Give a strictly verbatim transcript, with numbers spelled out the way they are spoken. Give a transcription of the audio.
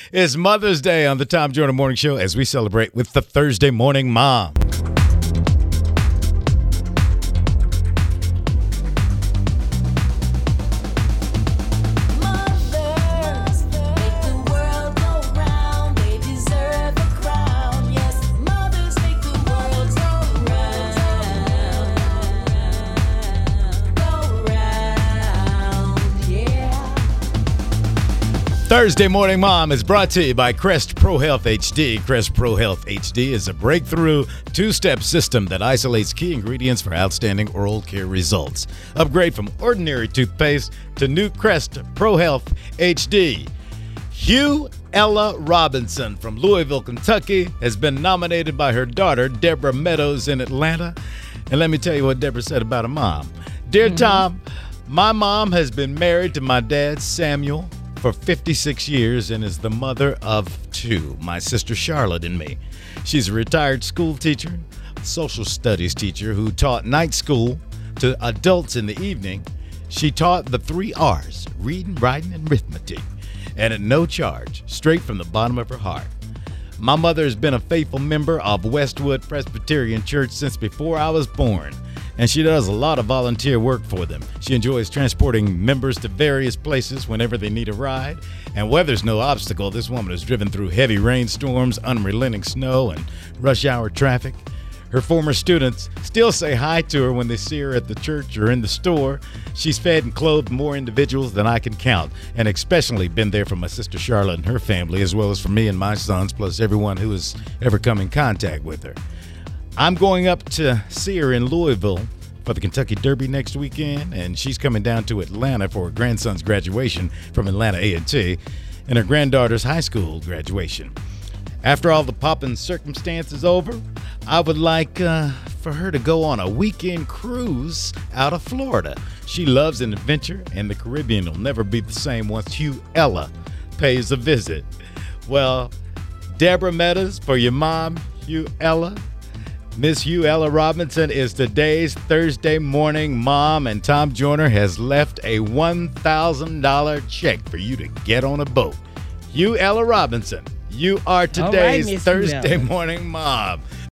It's Mother's Day on the Tom Joyner Morning Show as we celebrate with the Thursday Morning Mom. Thursday Morning Mom is brought to you by Crest Pro Health H D. Crest Pro Health H D is a breakthrough two-step system that isolates key ingredients for outstanding oral care results. Upgrade from ordinary toothpaste to new Crest Pro Health H D. Hugh Ella Robinson from Louisville, Kentucky, has been nominated by her daughter, Deborah Meadows, in Atlanta. And let me tell you what Deborah said about her mom. Dear mm-hmm. Tom, my mom has been married to my dad, Samuel, for fifty-six years and is the mother of two, my sister Charlotte and me. She's a retired school teacher, social studies teacher who taught night school to adults in the evening. She taught the three R's, reading, writing, and arithmetic, and at no charge, straight from the bottom of her heart. My mother has been a faithful member of Westwood Presbyterian Church since before I was born, and she does a lot of volunteer work for them. She enjoys transporting members to various places whenever they need a ride. And weather's no obstacle. This woman has driven through heavy rainstorms, unrelenting snow, and rush hour traffic. Her former students still say hi to her when they see her at the church or in the store. She's fed and clothed more individuals than I can count, and especially been there for my sister Charlotte and her family, as well as for me and my sons, plus everyone who has ever come in contact with her. I'm going up to see her in Louisville for the Kentucky Derby next weekend, and she's coming down to Atlanta for her grandson's graduation from Atlanta A and T and her granddaughter's high school graduation. After all the poppin' circumstance is over, I would like uh, for her to go on a weekend cruise out of Florida. She loves an adventure, and the Caribbean will never be the same once Hugh Ella pays a visit. Well, Deborah Meadows, for your mom, Hugh Ella. Miss Hugh Ella Robinson is today's Thursday Morning Mom, and Tom Joyner has left a one thousand dollars check for you to get on a boat. Hugh Ella Robinson, you are today's right, Thursday Morning Mom.